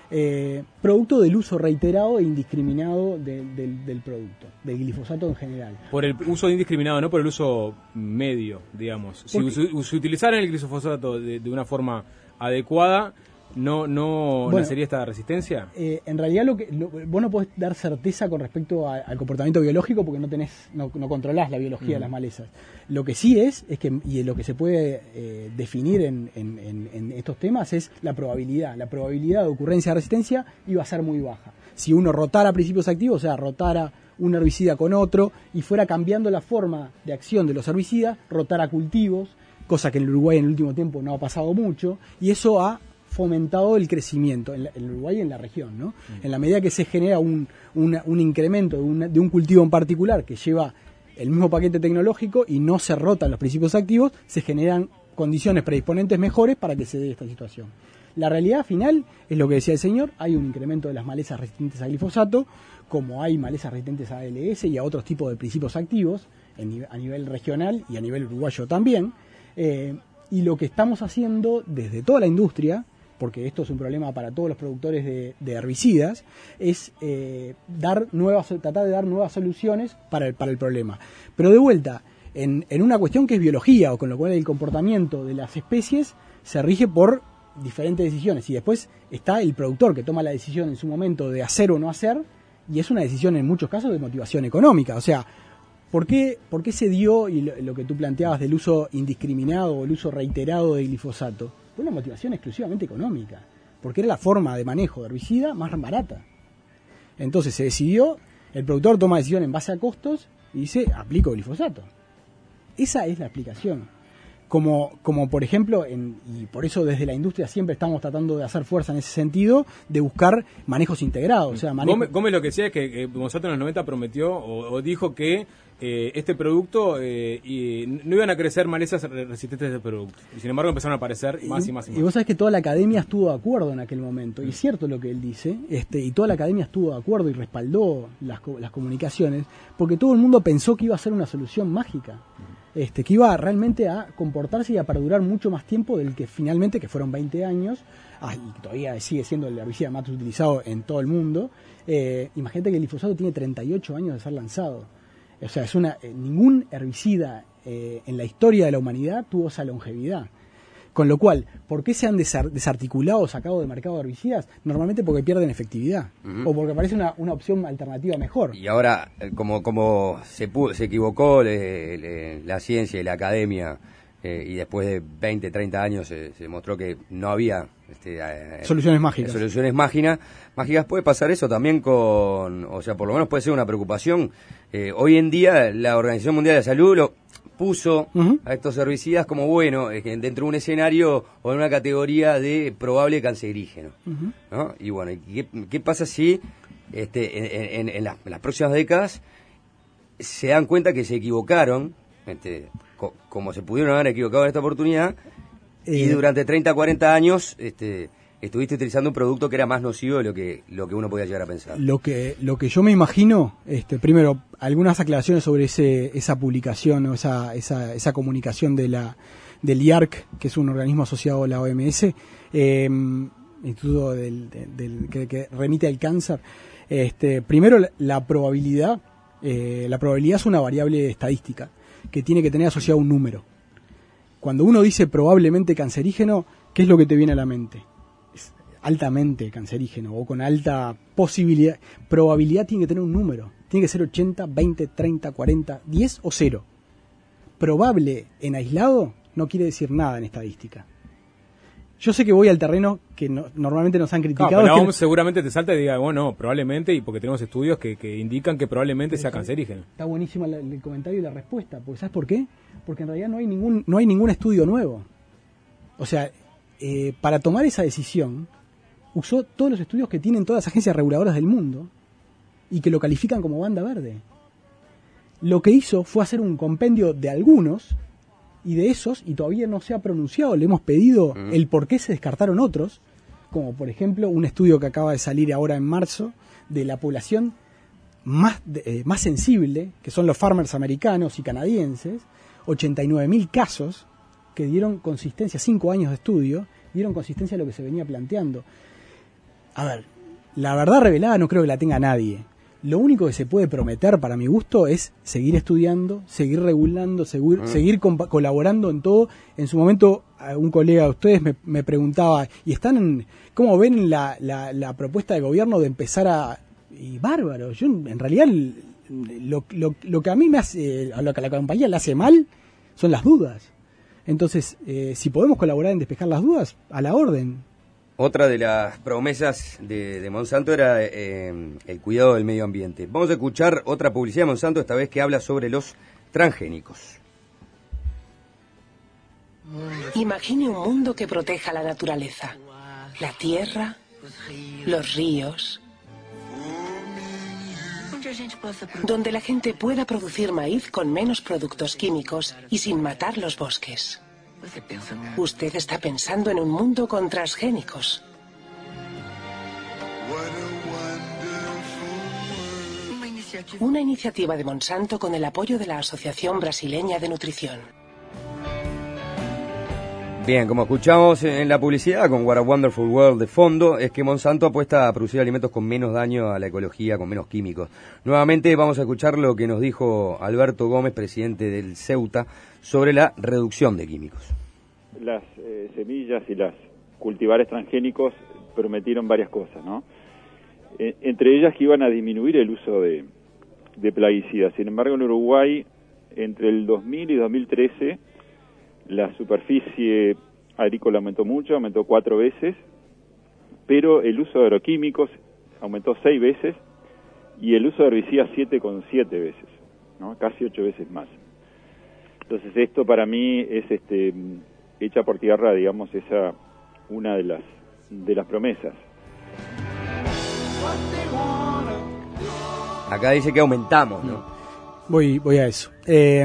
Eh, producto del uso reiterado e indiscriminado de, de, del producto, del glifosato en general. Por el uso indiscriminado, no por el uso medio, digamos. Si, si, si utilizaran el glifosato de, de una forma adecuada, ¿no no bueno, nacería esta resistencia? Eh, en realidad, lo que lo, vos no podés dar certeza con respecto a, al comportamiento biológico porque no tenés no, no controlás la biología uh-huh. de las malezas. Lo que sí es, es que y lo que se puede eh, definir en, en, en, en estos temas es la probabilidad. La probabilidad de ocurrencia de resistencia iba a ser muy baja. Si uno rotara principios activos, o sea, rotara un herbicida con otro y fuera cambiando la forma de acción de los herbicidas, rotara cultivos, cosa que en el Uruguay en el último tiempo no ha pasado mucho, y eso ha fomentado el crecimiento en, la, en Uruguay y en la región, ¿no? Mm. En la medida que se genera un, una, un incremento de, una, de un cultivo en particular que lleva el mismo paquete tecnológico y no se rotan los principios activos, se generan condiciones predisponentes mejores para que se dé esta situación. La realidad final es lo que decía el señor, hay un incremento de las malezas resistentes a glifosato, como hay malezas resistentes a A L S y a otros tipos de principios activos en, a nivel regional y a nivel uruguayo también, eh, y lo que estamos haciendo desde toda la industria, porque esto es un problema para todos los productores de, de herbicidas, es eh, dar nuevas, tratar de dar nuevas soluciones para el, para el problema. Pero de vuelta, en, en una cuestión que es biología, o con lo cual el comportamiento de las especies se rige por diferentes decisiones. Y después está el productor que toma la decisión en su momento de hacer o no hacer, y es una decisión en muchos casos de motivación económica. O sea, ¿por qué, por qué se dio, y lo, lo que tú planteabas del uso indiscriminado o el uso reiterado de glifosato? Fue una motivación exclusivamente económica, porque era la forma de manejo de herbicida más barata. Entonces se decidió, el productor toma decisión en base a costos y dice, aplico glifosato. Esa es la explicación. Como, como por ejemplo, en, y por eso desde la industria siempre estamos tratando de hacer fuerza en ese sentido, de buscar manejos integrados. O sea, manejo... Gómez, Gómez lo que decía es que eh, Monsanto en los noventa prometió o, o dijo que eh, este producto eh, y no iban a crecer malezas resistentes de producto. Y sin embargo empezaron a aparecer más y, y más y más. Y vos sabés que toda la academia estuvo de acuerdo en aquel momento. Y es cierto lo que él dice. Este, y toda la academia estuvo de acuerdo y respaldó las, las comunicaciones, porque todo el mundo pensó que iba a ser una solución mágica. Este, que iba realmente a comportarse y a perdurar mucho más tiempo del que finalmente, que fueron veinte años, ah, y todavía sigue siendo el herbicida más utilizado en todo el mundo. Eh, imagínate que el glifosato tiene treinta y ocho años de ser lanzado. O sea, es una eh, ningún herbicida eh, en la historia de la humanidad tuvo esa longevidad. Con lo cual, ¿por qué se han desarticulado o sacado del mercado de herbicidas? Normalmente porque pierden efectividad, uh-huh. o porque parece una, una opción alternativa mejor. Y ahora, como, como se, pudo, se equivocó le, le, la ciencia y la academia, eh, y después de veinte, treinta años se, se demostró que no había este, eh, soluciones mágicas. Soluciones máginas, mágicas. Puede pasar eso también con, o sea, por lo menos puede ser una preocupación. Eh, hoy en día la Organización Mundial de la Salud lo puso uh-huh. a estos herbicidas como, bueno, dentro de un escenario o en una categoría de probable cancerígeno, uh-huh. ¿no? Y bueno, ¿qué, qué pasa si este, en, en, en, las, en las próximas décadas se dan cuenta que se equivocaron, este, co- como se pudieron haber equivocado en esta oportunidad, eh, y durante treinta, cuarenta años este, estuviste utilizando un producto que era más nocivo de lo que, lo que uno podía llegar a pensar? Lo que, lo que yo me imagino, este, primero, algunas aclaraciones sobre ese, esa publicación o esa, esa, esa comunicación de la, del I A R C, que es un organismo asociado a la O M S, eh, Instituto del, del, del, que, que remite al cáncer. Este, primero, la, la probabilidad, eh, la probabilidad es una variable estadística que tiene que tener asociado un número. Cuando uno dice probablemente cancerígeno, ¿qué es lo que te viene a la mente? Es altamente cancerígeno o con alta posibilidad. Probabilidad tiene que tener un número. Tiene que ser ochenta, veinte, treinta, cuarenta, diez o cero. Probable en aislado no quiere decir nada en estadística. Yo sé que voy al terreno que no, normalmente nos han criticado. No, pero es no, que... seguramente te salta y diga, bueno, probablemente, y porque tenemos estudios que, que indican que probablemente sea cancerígeno. Está buenísimo el, el comentario y la respuesta, porque ¿sabes por qué? Porque en realidad no hay ningún, no hay ningún estudio nuevo. O sea, eh, para tomar esa decisión, usó todos los estudios que tienen todas las agencias reguladoras del mundo y que lo califican como banda verde. Lo que hizo fue hacer un compendio de algunos, y de esos, y todavía no se ha pronunciado, le hemos pedido mm. el por qué se descartaron otros, como por ejemplo un estudio que acaba de salir ahora en marzo de la población más, eh, más sensible, que son los farmers americanos y canadienses, ochenta y nueve mil casos que dieron consistencia, cinco años de estudio, dieron consistencia a lo que se venía planteando. A ver, la verdad revelada no creo que la tenga nadie. Lo único que se puede prometer, para mi gusto, es seguir estudiando, seguir regulando, seguir, mm. seguir compa- colaborando en todo. En su momento, un colega de ustedes me, me preguntaba, ¿y están en, cómo ven la, la, la propuesta de gobierno de empezar a... Y bárbaro, yo en realidad lo, lo, lo que a mí me hace, a lo que a la compañía le hace mal, son las dudas. Entonces, eh, si podemos colaborar en despejar las dudas, a la orden. Otra de las promesas de, de Monsanto era eh, el cuidado del medio ambiente. Vamos a escuchar otra publicidad de Monsanto, esta vez que habla sobre los transgénicos. Imagine un mundo que proteja la naturaleza, la tierra, los ríos, donde la gente pueda producir maíz con menos productos químicos y sin matar los bosques. Usted está pensando en un mundo con transgénicos. Una iniciativa de Monsanto con el apoyo de la Asociación Brasileña de Nutrición. Bien, como escuchamos en la publicidad con What a Wonderful World de fondo, es que Monsanto apuesta a producir alimentos con menos daño a la ecología, con menos químicos. Nuevamente vamos a escuchar lo que nos dijo Alberto Gómez, presidente del Ceuta, sobre la reducción de químicos. Las eh, semillas y las cultivares transgénicos prometieron varias cosas, ¿no? Eh, entre ellas que iban a disminuir el uso de, de plaguicidas. Sin embargo, en Uruguay, entre el dos mil y dos mil trece, la superficie agrícola aumentó mucho, aumentó cuatro veces, pero el uso de agroquímicos aumentó seis veces y el uso de herbicidas siete coma siete veces, ¿no? Casi ocho veces más. Entonces esto para mí es este hecha por tierra, digamos, esa una de las de las promesas. Acá dice que aumentamos, ¿no? Voy, voy a eso. Eh,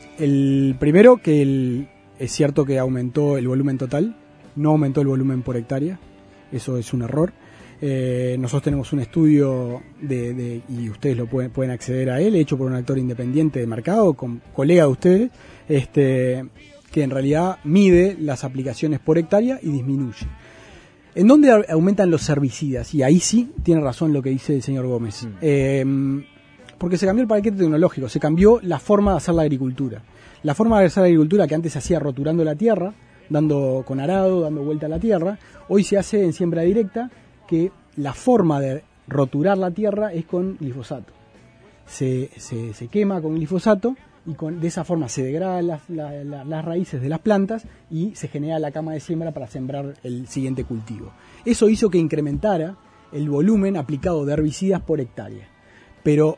el primero, que el, es cierto que aumentó el volumen total, no aumentó el volumen por hectárea, eso es un error. Eh, nosotros tenemos un estudio de, de y ustedes lo pueden, pueden acceder a él, hecho por un actor independiente de mercado, con colega de ustedes, este, que en realidad mide las aplicaciones por hectárea y disminuye. ¿En dónde aumentan los herbicidas? Y ahí sí tiene razón lo que dice el señor Gómez. Mm. Eh, porque se cambió el paquete tecnológico, se cambió la forma de hacer la agricultura. La forma de hacer la agricultura que antes se hacía roturando la tierra, dando con arado, dando vuelta a la tierra, hoy se hace en siembra directa, que la forma de roturar la tierra es con glifosato. Se, se, se quema con glifosato y con, de esa forma se degradan las, la, la, las raíces de las plantas y se genera la cama de siembra para sembrar el siguiente cultivo. Eso hizo que incrementara el volumen aplicado de herbicidas por hectárea. Pero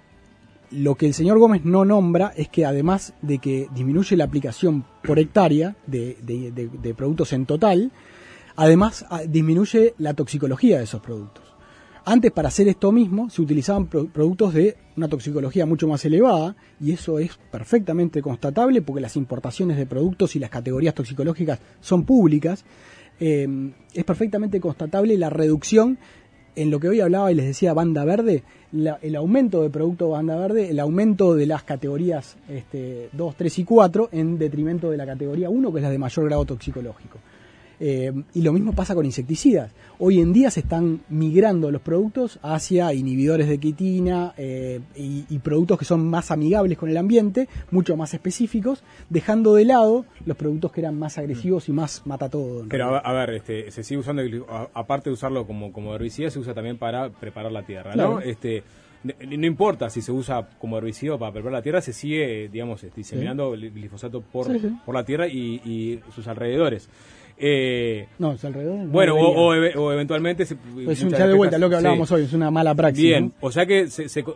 lo que el señor Gómez no nombra es que además de que disminuye la aplicación por hectárea de, de, de, de productos en total, además disminuye la toxicología de esos productos. Antes, para hacer esto mismo, se utilizaban pro- productos de una toxicología mucho más elevada, y eso es perfectamente constatable porque las importaciones de productos y las categorías toxicológicas son públicas. Eh, es perfectamente constatable la reducción en lo que hoy hablaba y les decía banda verde, la, el aumento de producto banda verde, el aumento de las categorías este, dos, tres y cuatro en detrimento de la categoría uno, que es la de mayor grado toxicológico. Eh, y lo mismo pasa con insecticidas. Hoy en día se están migrando los productos hacia inhibidores de quitina eh, y, y productos que son más amigables con el ambiente, mucho más específicos, dejando de lado los productos que eran más agresivos y más mata todo. Pero a, a ver, este, se sigue usando, a, aparte de usarlo como, como herbicida, se usa también para preparar la tierra, ¿no? Claro. Este, no importa si se usa como herbicida para preparar la tierra, se sigue, digamos, diseminando sí. glifosato por, sí, sí. por la tierra y, y sus alrededores. Eh, no, es alrededor. Bueno, no o, o, o eventualmente... Se, pues un ya de vuelta, lo que hablábamos sí. hoy, es una mala praxis. Bien, ¿no? O sea que se, se,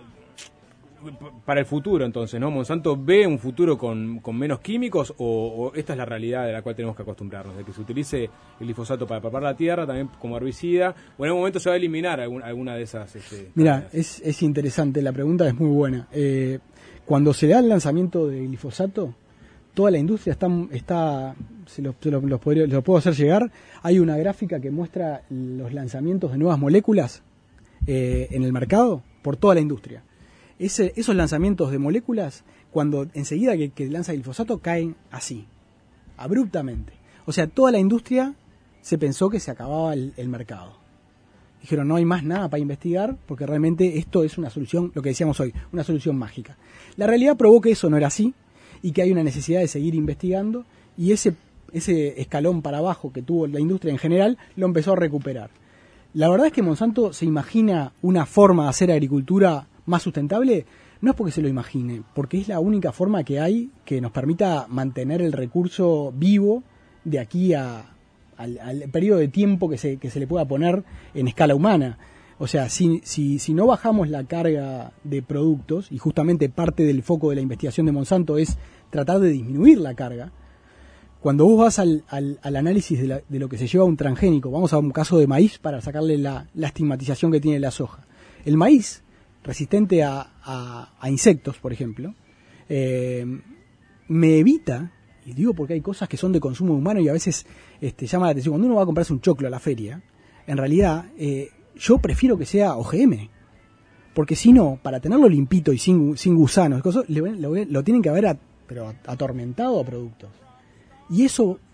para el futuro entonces, ¿no? ¿Monsanto ve un futuro con, con menos químicos o, o esta es la realidad de la cual tenemos que acostumbrarnos? De que se utilice el glifosato para preparar la tierra, también como herbicida, o en algún momento se va a eliminar algún, alguna de esas... Este, Mira, es, es interesante, la pregunta es muy buena. Eh, cuando se da el lanzamiento de glifosato, toda la industria está, está se los, se los, los, podría, los puedo hacer llegar, hay una gráfica que muestra los lanzamientos de nuevas moléculas eh, en el mercado por toda la industria. Ese, esos lanzamientos de moléculas, cuando enseguida que, que lanza glifosato, caen así, abruptamente. O sea, toda la industria se pensó que se acababa el, el mercado. Dijeron, no hay más nada para investigar, porque realmente esto es una solución, lo que decíamos hoy, una solución mágica. La realidad probó que eso no era así, y que hay una necesidad de seguir investigando, y ese, ese escalón para abajo que tuvo la industria en general, lo empezó a recuperar. La verdad es que Monsanto se imagina una forma de hacer agricultura más sustentable, no es porque se lo imagine, porque es la única forma que hay que nos permita mantener el recurso vivo de aquí a, al, al periodo de tiempo que se, que se le pueda poner en escala humana. O sea, si, si, si no bajamos la carga de productos, y justamente parte del foco de la investigación de Monsanto es tratar de disminuir la carga, cuando vos vas al, al, al análisis de, la, de lo que se lleva un transgénico, vamos a un caso de maíz para sacarle la, la estigmatización que tiene la soja. El maíz, resistente a, a, a insectos, por ejemplo, eh, me evita, y digo porque hay cosas que son de consumo humano y a veces este, llama la atención, cuando uno va a comprarse un choclo a la feria, en realidad... Eh, yo prefiero que sea O G M, porque si no, para tenerlo limpito y sin, sin gusanos, cosas, lo, lo, lo tienen que haber a, pero atormentado a productos. Y eso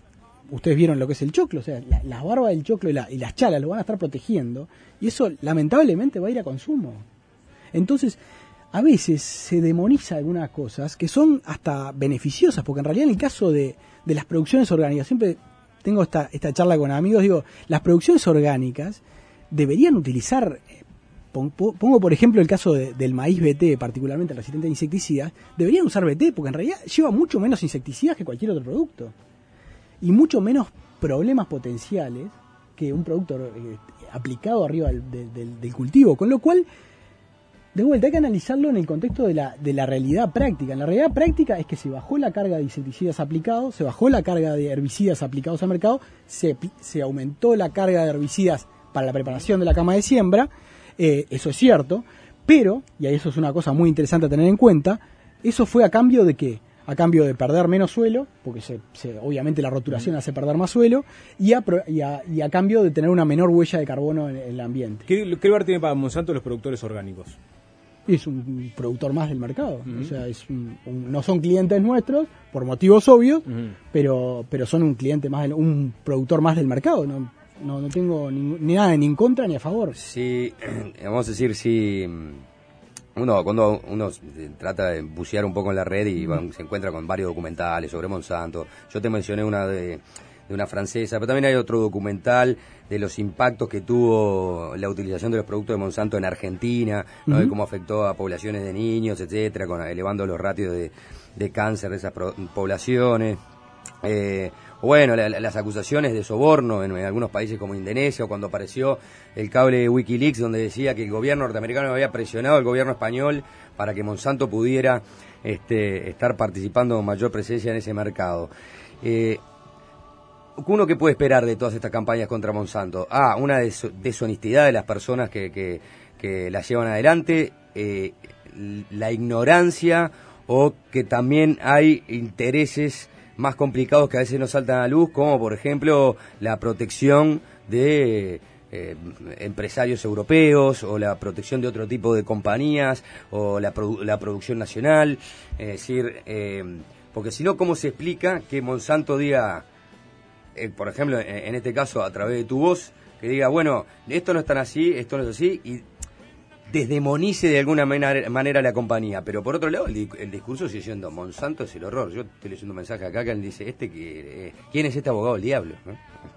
ustedes vieron lo que es el choclo, o sea, la, las barbas del choclo y, la, y las chalas lo van a estar protegiendo, y eso lamentablemente va a ir a consumo. Entonces, a veces se demoniza algunas cosas que son hasta beneficiosas, porque en realidad en el caso de, de las producciones orgánicas, siempre tengo esta, esta charla con amigos, digo, las producciones orgánicas deberían utilizar, pongo por ejemplo el caso de, del maíz B T, particularmente resistente a insecticidas, deberían usar B T, porque en realidad lleva mucho menos insecticidas que cualquier otro producto, y mucho menos problemas potenciales que un producto eh, aplicado arriba del, del, del cultivo, con lo cual, de vuelta, hay que analizarlo en el contexto de la, de la realidad práctica. En la realidad práctica es que se bajó la carga de insecticidas aplicados, se bajó la carga de herbicidas aplicados al mercado, se, se aumentó la carga de herbicidas para la preparación de la cama de siembra, eh, eso es cierto, pero, y eso es una cosa muy interesante a tener en cuenta, eso fue a cambio de ¿qué? A cambio de perder menos suelo, porque se, se, obviamente la roturación hace perder más suelo, y a, y, a, y a cambio de tener una menor huella de carbono en, en el ambiente. ¿Qué, qué lugar tiene para Monsanto los productores orgánicos? Es un productor más del mercado, uh-huh. O sea, es un, un, no son clientes nuestros por motivos obvios, uh-huh. pero pero son un cliente más, del, un productor más del mercado. No, no, no tengo ni, ni nada ni en contra ni a favor. Sí, vamos a decir si uno cuando uno trata de bucear un poco en la red y uh-huh. se encuentra con varios documentales sobre Monsanto. Yo te mencioné una de de una francesa, pero también hay otro documental de los impactos que tuvo la utilización de los productos de Monsanto en Argentina, ¿no? Uh-huh. De cómo afectó a poblaciones de niños, etcétera, con, elevando los ratios de, de cáncer de esas pro, poblaciones. Eh, bueno, la, la, las acusaciones de soborno en, en algunos países como Indonesia, o cuando apareció el cable de Wikileaks donde decía que el gobierno norteamericano había presionado al gobierno español para que Monsanto pudiera este, estar participando con mayor presencia en ese mercado. Eh, ¿Uno qué puede esperar de todas estas campañas contra Monsanto? Ah, una des- deshonestidad de las personas que, que, que las llevan adelante, eh, la ignorancia, o que también hay intereses más complicados que a veces no saltan a la luz, como por ejemplo la protección de eh, empresarios europeos, o la protección de otro tipo de compañías, o la, produ- la producción nacional. Es decir, eh, porque si no, ¿cómo se explica que Monsanto diga... Eh, por ejemplo, en, en este caso, a través de tu voz, que diga, bueno, esto no es tan así, esto no es así, y desdemonice de alguna manera, manera la compañía? Pero por otro lado, el, el discurso sigue siendo, Monsanto es el horror. Yo estoy leyendo un mensaje acá que él dice, este que eh, ¿quién es este abogado del diablo? ¿No?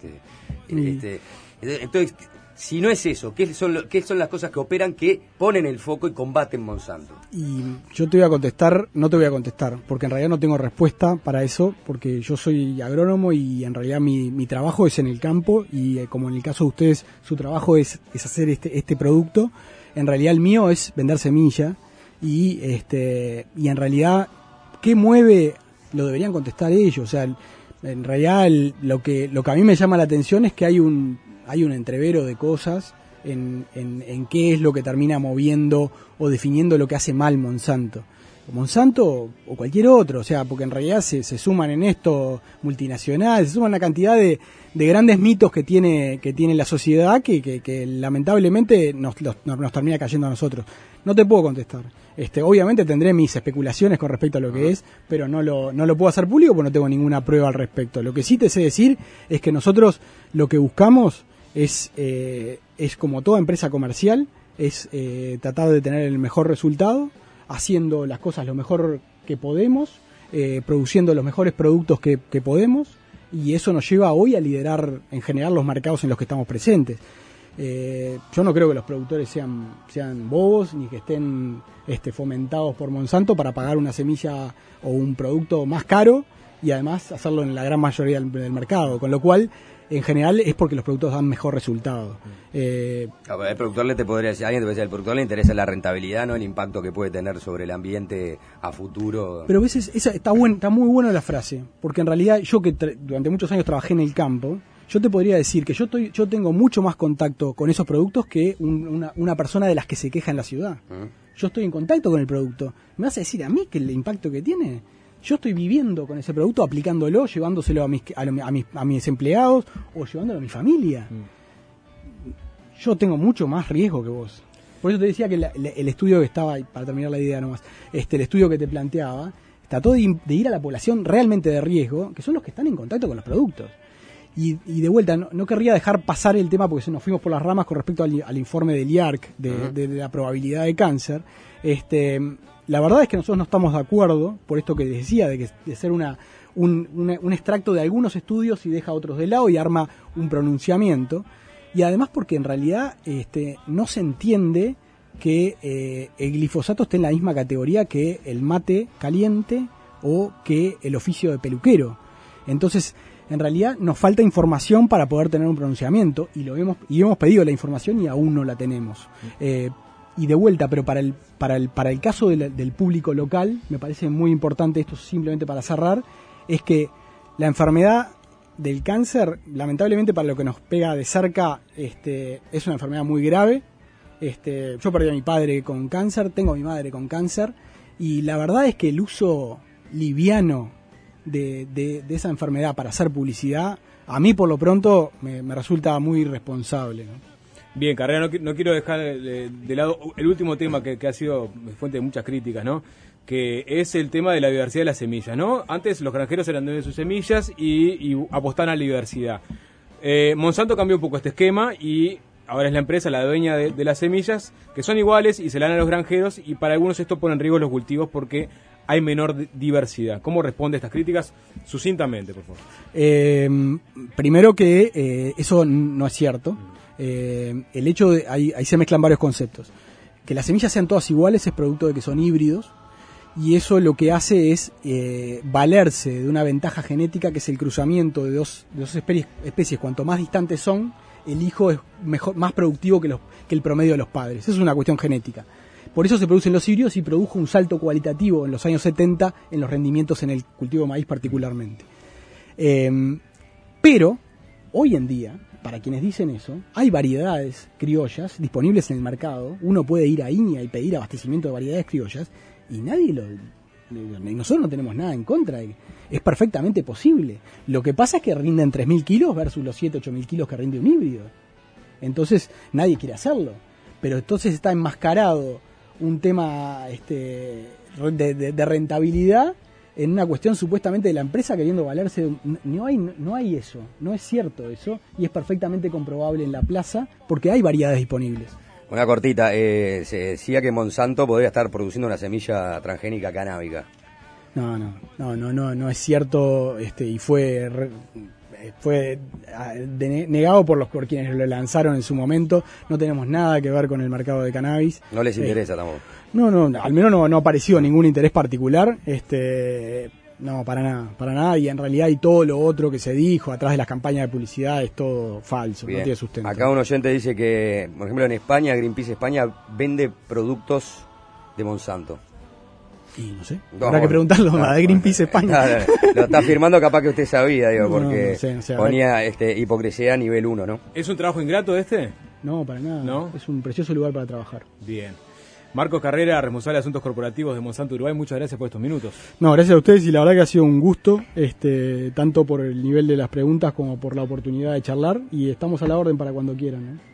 Este, mm. este, entonces, si no es eso, ¿qué son, lo, ¿qué son las cosas que operan que ponen el foco y combaten Monsanto? Y yo te voy a contestar, no te voy a contestar, porque en realidad no tengo respuesta para eso, porque yo soy agrónomo y en realidad mi, mi trabajo es en el campo, y eh, como en el caso de ustedes, su trabajo es, es hacer este, este producto. En realidad el mío es vender semilla, y este y en realidad, ¿qué mueve? Lo deberían contestar ellos. O sea, en realidad el, lo que lo que a mí me llama la atención es que hay un hay un entrevero de cosas en, en, en qué es lo que termina moviendo o definiendo lo que hace mal Monsanto. Monsanto o cualquier otro, o sea, porque en realidad se, se suman en esto multinacionales, se suman una cantidad de, de grandes mitos que tiene que tiene la sociedad que, que, que lamentablemente nos, los, nos termina cayendo a nosotros. No te puedo contestar. Este, obviamente tendré mis especulaciones con respecto a lo que es, pero no lo, no lo puedo hacer público porque no tengo ninguna prueba al respecto. Lo que sí te sé decir es que nosotros lo que buscamos es, eh, es como toda empresa comercial, es eh, tratar de tener el mejor resultado, haciendo las cosas lo mejor que podemos, eh, produciendo los mejores productos que, que podemos, y eso nos lleva hoy a liderar en general los mercados en los que estamos presentes. Eh, yo no creo que los productores sean, sean bobos, ni que estén este, fomentados por Monsanto para pagar una semilla o un producto más caro y además hacerlo en la gran mayoría del, del mercado, con lo cual en general es porque los productos dan mejor resultado. Eh, el productor le te podría decir, alguien te podría decir, al productor le interesa la rentabilidad, no el impacto que puede tener sobre el ambiente a futuro. Pero a veces esa está buen, está muy buena la frase, porque en realidad yo que tra- durante muchos años trabajé en el campo, yo te podría decir que yo estoy, yo tengo mucho más contacto con esos productos que un, una, una persona de las que se queja en la ciudad. Uh-huh. Yo estoy en contacto con el producto. ¿Me vas a decir a mí que el impacto que tiene? Yo estoy viviendo con ese producto, aplicándolo, llevándoselo a mis, a, lo, a, mis, a mis empleados o llevándolo a mi familia. Mm. Yo tengo mucho más riesgo que vos. Por eso te decía que la, la, el estudio que estaba, para terminar la idea nomás, este, el estudio que te planteaba, trató de, de ir a la población realmente de riesgo, que son los que están en contacto con los productos. Y, y de vuelta, no, no querría dejar pasar el tema porque nos fuimos por las ramas con respecto al, al informe del I A R C de, uh-huh. de, de la probabilidad de cáncer. Este, la verdad es que nosotros no estamos de acuerdo, por esto que decía, de, que, de ser una, un, una, un extracto de algunos estudios y deja otros de lado y arma un pronunciamiento. Y además porque en realidad este, no se entiende que eh, el glifosato esté en la misma categoría que el mate caliente o que el oficio de peluquero. Entonces, en realidad nos falta información para poder tener un pronunciamiento y lo hemos y hemos pedido la información y aún no la tenemos. Eh, y de vuelta, pero para el para el para el caso del, del público local, me parece muy importante esto, simplemente para cerrar, es que la enfermedad del cáncer, lamentablemente para lo que nos pega de cerca, este, es una enfermedad muy grave. Este, yo perdí a mi padre con cáncer, tengo a mi madre con cáncer, y la verdad es que el uso liviano de, de, de esa enfermedad para hacer publicidad, a mí por lo pronto me, me resulta muy irresponsable, ¿no? Bien, Carrera, no, no quiero dejar de, de lado el último tema que, que ha sido fuente de muchas críticas, ¿no? Que es el tema de la diversidad de las semillas, ¿no? Antes los granjeros eran dueños de sus semillas y, y apostaban a la diversidad. Eh, Monsanto cambió un poco este esquema y ahora es la empresa la dueña de, de las semillas, que son iguales y se la dan a los granjeros, y para algunos esto pone en riesgo los cultivos porque hay menor diversidad. ¿Cómo responde a estas críticas? Sucintamente, por favor. Eh, primero que eh, eso no es cierto. Eh, el hecho de, ahí, ahí se mezclan varios conceptos. Que las semillas sean todas iguales es producto de que son híbridos, y eso lo que hace es eh, valerse de una ventaja genética, que es el cruzamiento de dos, de dos especies, especies. Cuanto más distantes son, el hijo es mejor, más productivo que, los, que el promedio de los padres. Eso es una cuestión genética. Por eso se producen los híbridos y produjo un salto cualitativo en los años setenta en los rendimientos en el cultivo de maíz particularmente. Eh, pero, hoy en día, para quienes dicen eso, hay variedades criollas disponibles en el mercado. Uno puede ir a Iña y pedir abastecimiento de variedades criollas y nadie lo... Nosotros no tenemos nada en contra. Es perfectamente posible. Lo que pasa es que rinden tres mil kilos versus los siete, ocho mil kilos que rinde un híbrido. Entonces, nadie quiere hacerlo. Pero entonces está enmascarado un tema este, de, de, de rentabilidad en una cuestión supuestamente de la empresa queriendo valerse de un, no hay no hay eso, no es cierto eso, y es perfectamente comprobable en la plaza porque hay variedades disponibles. Una cortita, eh, se decía que Monsanto podría estar produciendo una semilla transgénica canábica. No, no, no, no, no, no es cierto, este, y fue re, fue negado por los por quienes lo lanzaron en su momento. No tenemos nada que ver con el mercado de cannabis. No les interesa eh, tampoco. No, no, al menos no, no apareció ningún interés particular. Este, no, para nada, para nada. Y en realidad y todo lo otro que se dijo atrás de las campañas de publicidad es todo falso. Bien. No tiene sustento. Acá un oyente dice que, por ejemplo, en España, Greenpeace España vende productos de Monsanto. Y no sé, no, habrá que preguntarlo no, a Greenpeace no, España. No, no, lo está afirmando, capaz que usted sabía, digo, porque no, no sé, no sé, ponía este, hipocresía a nivel uno, ¿no? ¿Es un trabajo ingrato este? No, para nada. ¿No? Es un precioso lugar para trabajar. Bien. Marcos Carrera, responsable de Asuntos Corporativos de Monsanto Uruguay, muchas gracias por estos minutos. No, gracias a ustedes y la verdad que ha sido un gusto, este, tanto por el nivel de las preguntas como por la oportunidad de charlar, y estamos a la orden para cuando quieran, ¿eh?